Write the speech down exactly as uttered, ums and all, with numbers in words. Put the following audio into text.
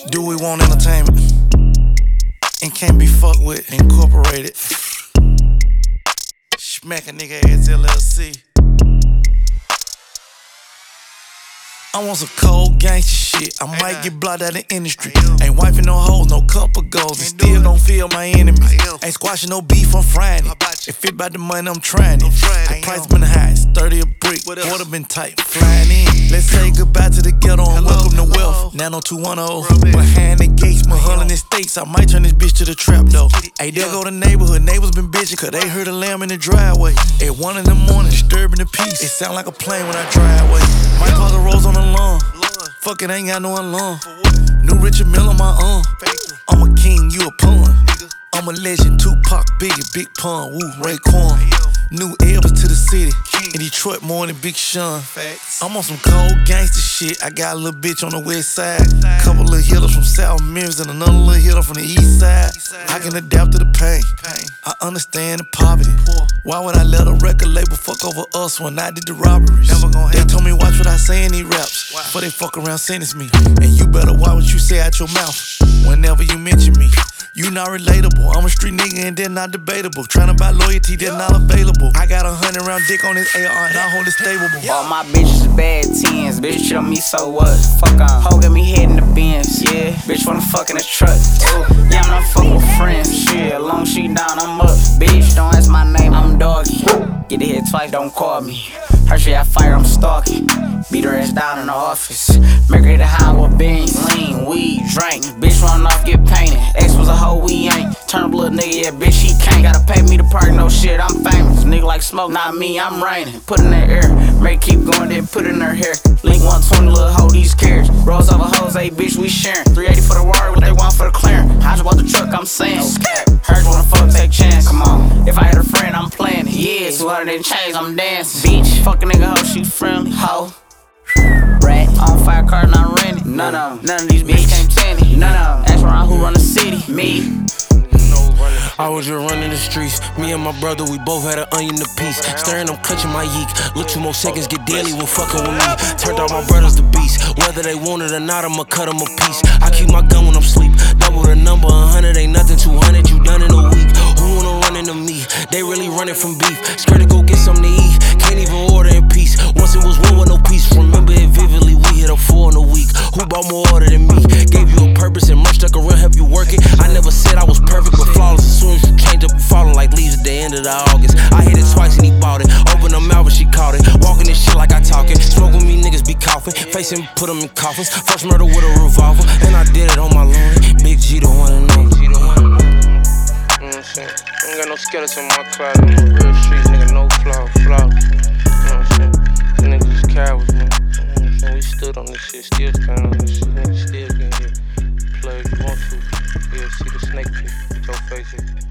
Do we want entertainment? And can't be fucked with, incorporated. Smack a nigga ass L L C. I want some cold gangsta shit. I might hey, get blocked out of the industry. Ain't wifing no hoes, no cup of goals, and still gon' feel my enemies. Ain't squashing no beef, I'm frying it. If it about the money, I'm trying it. The price been high, it's thirty a brick. Water been tight, flying in. Let's say goodbye to the ghetto and welcome to wealth. Nano two one oh, behind the gates, Mulholland Estates. I might turn this bitch to the trap though. Hey, there go the neighborhood. Neighbors been bitching, cause they heard a lamb in the driveway. At one in the morning, disturbing the peace. It sound like a plane when I drive away. Might cause a rose on the lawn. Fuck it, ain't got no alarm. New Richard Mille on my arm. I'm a king, you a pawn. I'm a legend, Tupac, Biggie, Big Pun, Woo, Raekwon. New Elvis to the city. In Detroit more than Big Sean. I'm on some cold gangster shit. I got a little bitch on the west side. Couple little hitters from South Memphis and another little hitter from the east side. I can adapt to the pain. I understand the poverty. Why would I let a record label fuck over us when I did the robberies? They told me watch what I say in these raps before they fuck around sentence me. And you better watch what you say out your mouth whenever you mention me. You not relatable, I'm a street nigga and they're not debatable. Tryna buy loyalty, they're not available. I got a hundred round dick on this A R and I hold it stable. All my bitches bad tens, bitch shit on me, so what? Fuck on, hoe got me head in the Benz, yeah. Bitch wanna fuck in the truck, ooh. Yeah, I'm not fuck with friends, shit. As long as she down, I'm up. Bitch, don't ask my name, I'm doggy. Get the hit twice, don't call me. Her shit got fire, I'm stalking. Beat her ass down in the office. Make her the high with beans, lean, weed, drink. Bitch run off, get painted. Ex was a hoe, we ain't. Turn up little nigga, yeah, bitch, he can't. Gotta pay me to park, no shit, I'm famous. Nigga like smoke, not me, I'm raining. Put in the air, make keep going, then put in her hair. Link one twenty, little hoe, these carrots. Rolls over hoes, hey, bitch, we sharing. three eighty for the water, what they want for the clearing. I just bought the truck, I'm saying. Hers wanna fuck, take chance, come on. If I had a friend, I'm playing it. Yeah, two hundred and change, I'm dancing. Bitch, fuck a nigga, hoe, she friendly, hoe. Rat, on fire cars, not rented. None of them, none of these bitches came tenny. None of them, ask around who run the city, me. I was just running the streets. Me and my brother, we both had an onion apiece. Staring, I'm clutching my yeek. Look, two more seconds, get daily when fucking with me. Turned out my brothers to beast. Whether they want it or not, I'ma cut them a piece. I keep my gun when I'm asleep. Double the number, a hundred ain't nothing. Two hundred, you done in a week. Who wanna run into me? They really running from beef. Scared to go get something to eat. Can't even order in peace. Once it was one with no peace. Remember it vividly. We hit a four in a week. Who bought more order than me? Gave you a purpose and merch stuck around, help you work it. I never said I was perfect, but flawless. As soon as you change up, you falling like leaves at the end of the August. I hit it twice and he bought it. Open her mouth and she caught it. Walking this shit like I talking. Smoke with me, niggas be coughing. Face him, put them in coffins. First murder with a revolver, and I did it on my lawn. Big G, the one and only. You know what I'm saying? I ain't got no skeleton in my closet. I'm a real street nigga, no flaw, flaw. You know what I'm saying? The niggas is cowards, man. You know what I'm saying? We stood on this shit, still stand on this shit. Niggas still can get play if you want to. Yeah, see the snake pit with your face.